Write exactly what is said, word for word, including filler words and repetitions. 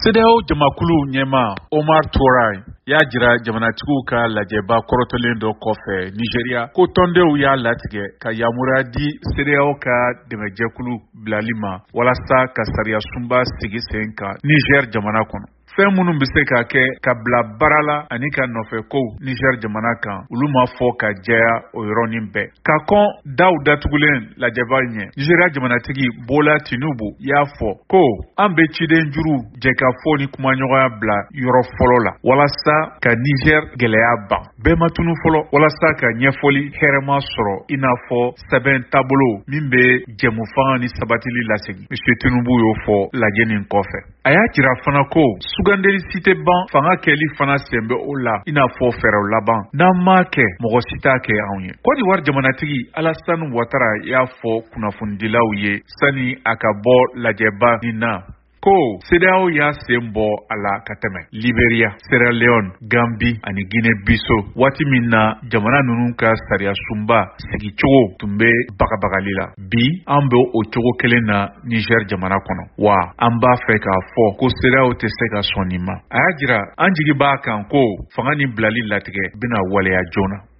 C D A O jamakulu ɲɛma Omar Touray y'a jira jamanatigiw ka lajɛba kɔrɔtɔlen dɔ kɔfɛ Nigeria ko tɔndenw y'a latigɛ ka yamaruya di C D A O ka dɛmɛjɛkulu bilali ma walasa ka sariya sunba sigi sen kan Niger jamana kɔnɔ. Fɛn minnu bɛ se ka kɛ ka bila baara la ani ka nɔfɛ kow Niger jamana kan olu ma fɔ ka jɛya o yɔrɔnin bɛɛ. Ka kɔn daw datugulen lajɛba ɲɛ Nigeria jamanatigi Bola Tinubu y'a fɔ ko an bɛ ciden juru jɛ ka fɔ ni kumaɲɔgɔnya bila yɔrɔ fɔlɔ la walasa ka Niger gɛlɛya ban. Bɛɛ ma tunu fɔlɔ walasa ka ɲɛfɔli hɛrɛma sɔrɔ i n'a fɔ sɛbɛn taabolo min bɛ jɛmufanga ni sabatili lasegin. Monsieur Tinubu y'o fɔ lajɛnin kɔfɛ. A y'a jira fana ko sugandeli si tɛ ban fanga kɛli fana sen bɛ o la i n'a fɔ fɛɛrɛw laban n'an m'a kɛ mɔgɔ si t'a kɛ anw ye. Côte d'Ivoire jamanatigi Alassane Ouattara y'a fɔ kunnafonidilaw ye sani a ka bɔ lajɛba nin na ko C D A O y'a sen bɔ a la ka tɛmɛ Liberia, Sierra Leone, Gambie ani Guinée-Bissau waati min na jamana ninnu ka sariya sunba sigicogo tun bɛ bagabagali la. Bi an bɛ o cogo kelen na Niger jamana kɔnɔ wa an b'a fɛ k'a fɔ ko C D A O tɛ se ka sɔn nin ma. A y'a jira an jigi b'a kan ko fanga ni bilali latigɛ bɛna waleya joona.